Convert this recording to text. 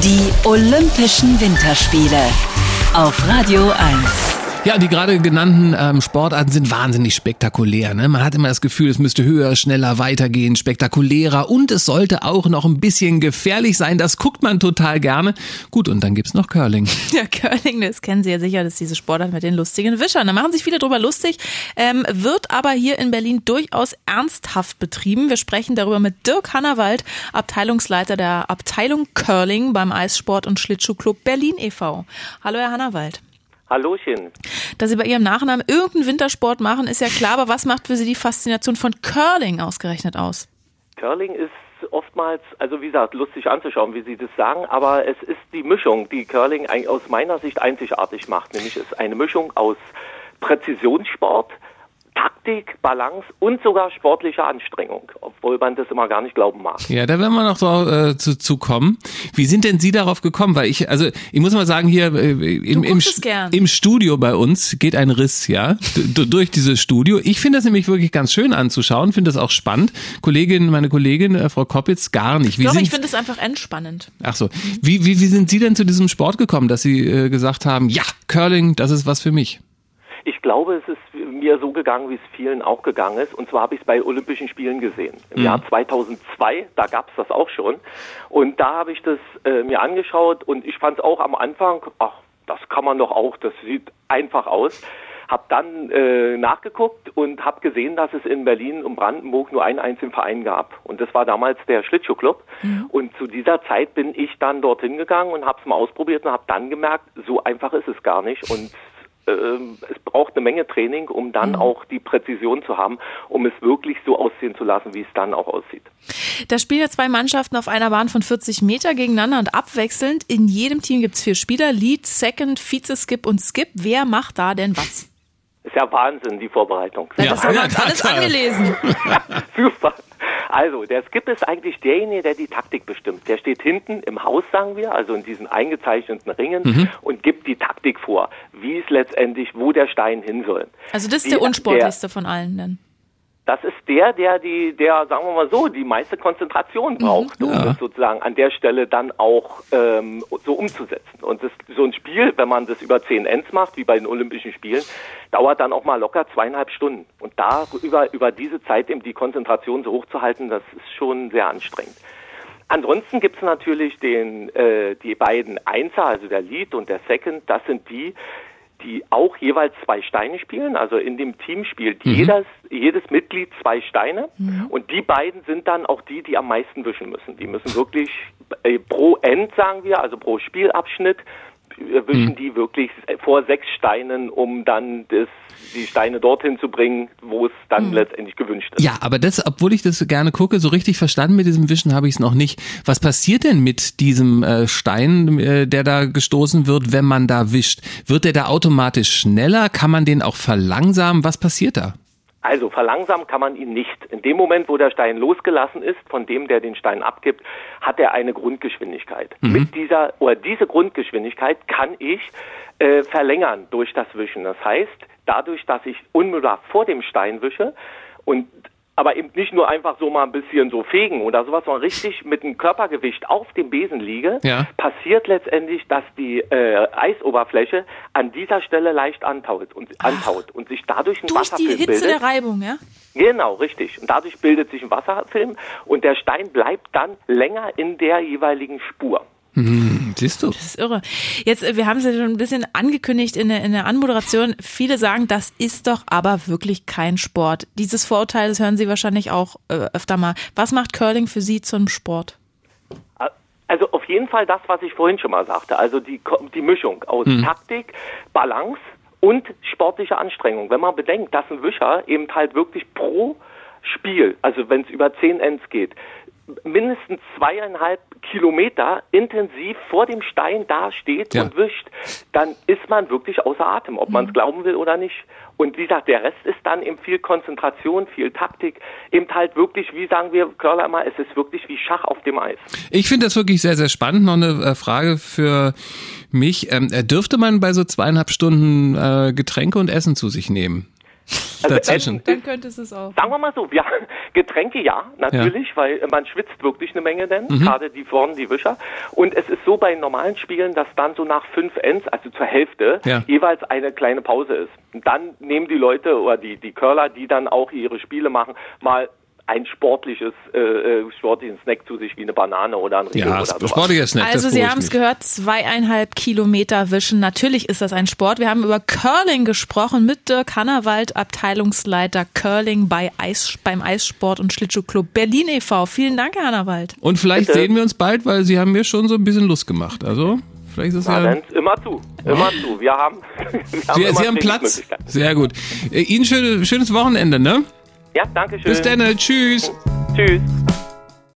Die Olympischen Winterspiele auf Radio 1. Ja, die gerade genannten Sportarten sind wahnsinnig spektakulär. Ne? Man hat immer das Gefühl, es müsste höher, schneller weitergehen, spektakulärer und es sollte auch noch ein bisschen gefährlich sein. Das guckt man total gerne. Gut, und dann gibt's noch Curling. Ja, Curling, das kennen Sie ja sicher, das ist diese Sportart mit den lustigen Wischern. Da machen sich viele drüber lustig, wird aber hier in Berlin durchaus ernsthaft betrieben. Wir sprechen darüber mit Dirk Hannawald, Abteilungsleiter der Abteilung Curling beim Eissport- und Schlittschuhclub Berlin e.V. Hallo, Herr Hannawald. Hallöchen. Dass Sie bei Ihrem Nachnamen irgendeinen Wintersport machen, ist ja klar, aber was macht für Sie die Faszination von Curling ausgerechnet aus? Curling ist oftmals, also wie gesagt, lustig anzuschauen, wie Sie das sagen, aber es ist die Mischung, die Curling aus meiner Sicht einzigartig macht. Nämlich es ist eine Mischung aus Präzisionssport, Taktik, Balance und sogar sportliche Anstrengung, obwohl man das immer gar nicht glauben mag. Ja, da werden wir noch zu kommen. Wie sind denn Sie darauf gekommen? Weil ich muss mal sagen, hier im Studio bei uns geht ein Riss, ja, durch dieses Studio. Ich finde das nämlich wirklich ganz schön anzuschauen, finde das auch spannend. Meine Kollegin, Frau Koppitz, gar nicht. Ich finde es einfach entspannend. Ach so. Wie sind Sie denn zu diesem Sport gekommen, dass Sie gesagt haben, ja, Curling, das ist was für mich? Ich glaube, es ist mir so gegangen, wie es vielen auch gegangen ist. Und zwar habe ich es bei Olympischen Spielen gesehen. Im Jahr 2002, da gab es das auch schon. Und da habe ich das mir angeschaut und ich fand es auch am Anfang, ach, das kann man doch auch, das sieht einfach aus. Habe dann nachgeguckt und habe gesehen, dass es in Berlin und Brandenburg nur einen einzigen Verein gab. Und das war damals der Schlittschuhclub. Mhm. Und zu dieser Zeit bin ich dann dorthin gegangen und habe es mal ausprobiert und habe dann gemerkt, so einfach ist es gar nicht. Und es braucht eine Menge Training, um dann auch die Präzision zu haben, um es wirklich so aussehen zu lassen, wie es dann auch aussieht. Da spielen ja zwei Mannschaften auf einer Bahn von 40 Meter gegeneinander und abwechselnd. In jedem Team gibt es 4 Spieler, Lead, Second, Vize-Skip und Skip. Wer macht da denn was? Ist ja Wahnsinn, die Vorbereitung. Ja, das haben wir uns alles angelesen. Super. Also, der Skip ist eigentlich derjenige, der die Taktik bestimmt. Der steht hinten im Haus, sagen wir, also in diesen eingezeichneten Ringen und gibt die Taktik vor, wie es letztendlich, wo der Stein hin soll. Also das ist der unsportlichste von allen dann? Das ist der, sagen wir mal so, die meiste Konzentration braucht, um das sozusagen an der Stelle dann auch so umzusetzen. Und so ein Spiel, wenn man das über 10 Ends macht, wie bei den Olympischen Spielen, dauert dann auch mal locker 2,5 Stunden. Und da über diese Zeit eben die Konzentration so hoch zu halten, das ist schon sehr anstrengend. Ansonsten gibt es natürlich die beiden Einser, also der Lead und der Second, das sind die auch jeweils 2 Steine spielen. Also in dem Team spielt jedes Mitglied 2 Steine. Und die beiden sind dann auch die am meisten wischen müssen. Die müssen wirklich pro End, sagen wir, also pro Spielabschnitt, wischen die wirklich vor 6 Steinen, um dann die Steine dorthin zu bringen, wo es dann letztendlich gewünscht ist. Ja, aber obwohl ich das gerne gucke, so richtig verstanden mit diesem Wischen habe ich es noch nicht. Was passiert denn mit diesem Stein, der da gestoßen wird, wenn man da wischt? Wird der da automatisch schneller? Kann man den auch verlangsamen? Was passiert da? Also verlangsamen kann man ihn nicht. In dem Moment, wo der Stein losgelassen ist, von dem, der den Stein abgibt, hat er eine Grundgeschwindigkeit. Diese Grundgeschwindigkeit kann ich verlängern durch das Wischen. Das heißt, dadurch, dass ich unmittelbar vor dem Stein wische aber eben nicht nur einfach so mal ein bisschen so fegen oder sowas, sondern richtig mit dem Körpergewicht auf dem Besen liege, passiert letztendlich, dass die Eisoberfläche an dieser Stelle leicht antaut und sich dadurch ein Wasserfilm bildet. Durch die Hitze der Reibung, ja? Genau, richtig. Und dadurch bildet sich ein Wasserfilm und der Stein bleibt dann länger in der jeweiligen Spur. Siehst du? Das ist irre. Jetzt, wir haben es ja schon ein bisschen angekündigt in der Anmoderation. Viele sagen, das ist doch aber wirklich kein Sport. Dieses Vorurteil, das hören Sie wahrscheinlich auch öfter mal. Was macht Curling für Sie zum Sport? Also auf jeden Fall das, was ich vorhin schon mal sagte. Also die Mischung aus Taktik, Balance und sportliche Anstrengung. Wenn man bedenkt, dass ein Wischer eben halt wirklich pro Spiel, also wenn es über 10 Ends geht, mindestens 2,5 Kilometer intensiv vor dem Stein da steht und wischt, dann ist man wirklich außer Atem, ob man es glauben will oder nicht. Und wie gesagt, der Rest ist dann eben viel Konzentration, viel Taktik, eben halt wirklich, wie sagen wir Curler immer, es ist wirklich wie Schach auf dem Eis. Ich finde das wirklich sehr, sehr spannend. Noch eine Frage für mich. Dürfte man bei so 2,5 Stunden Getränke und Essen zu sich nehmen? Also dazwischen. Dann könntest du es auch. Sagen wir mal so, ja, Getränke ja, natürlich, weil man schwitzt wirklich eine Menge denn, gerade die vorne, die Wischer. Und es ist so bei normalen Spielen, dass dann so nach 5 Ends, also zur Hälfte, jeweils eine kleine Pause ist. Und dann nehmen die Leute oder die Curler, die dann auch ihre Spiele machen, mal ein sportlichen Snack zu sich wie eine Banane oder ein Riegel oder so. Sportlicher Snack. Also Sie haben es gehört, 2,5 Kilometer wischen. Natürlich ist das ein Sport. Wir haben über Curling gesprochen mit Dirk Hannawald, Abteilungsleiter Curling beim Eissport- und Schlittschuhclub Berlin e.V. Vielen Dank, Herr Hannawald. Und vielleicht sehen wir uns bald, weil Sie haben mir schon so ein bisschen Lust gemacht. Also vielleicht ist es immer zu. Wir haben Sie haben Platz. Sehr gut. Ihnen schönes Wochenende, ne? Ja, danke schön. Bis dann, tschüss. Tschüss.